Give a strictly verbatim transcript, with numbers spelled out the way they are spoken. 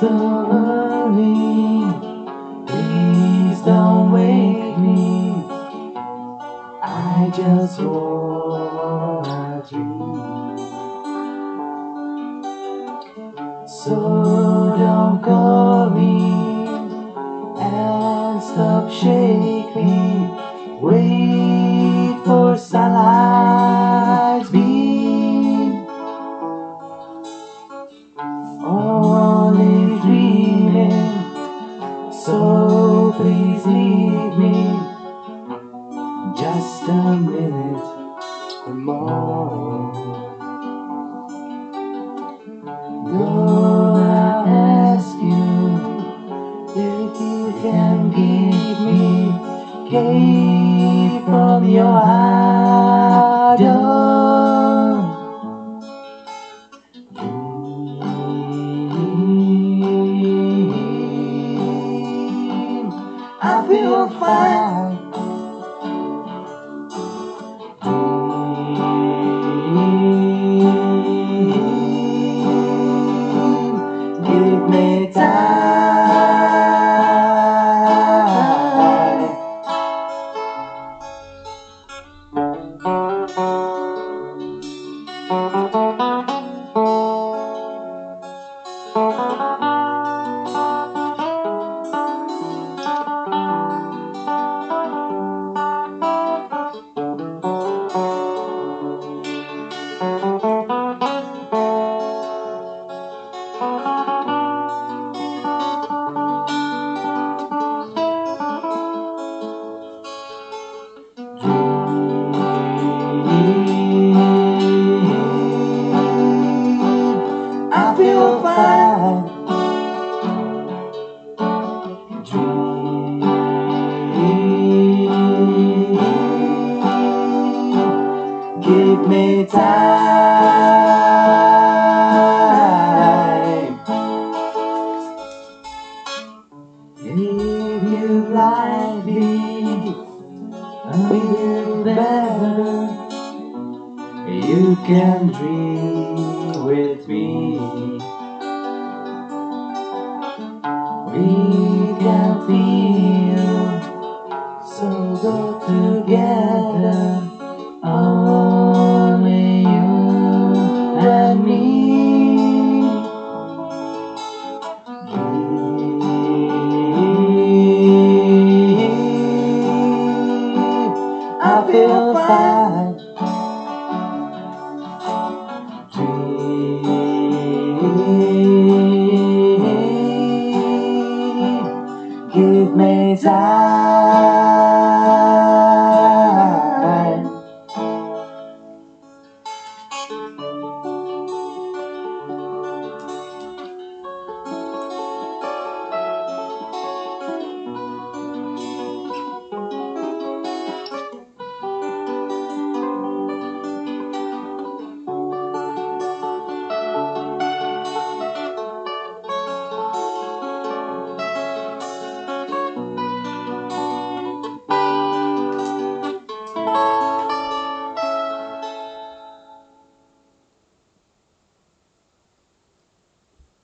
so early, please don't wake me. I just wanna dream. So don't call me and stop shaking. Wait for sunlight's beam. Only dreaming, so please leave me just a minute more. Though I ask you if you can give me cake from your heart, oh. I feel fine. Give me time. I feel fine. Give me time. If you like me a little better, you can dream with me. We can feel so good together, only you and me. I feel fine. Give me time.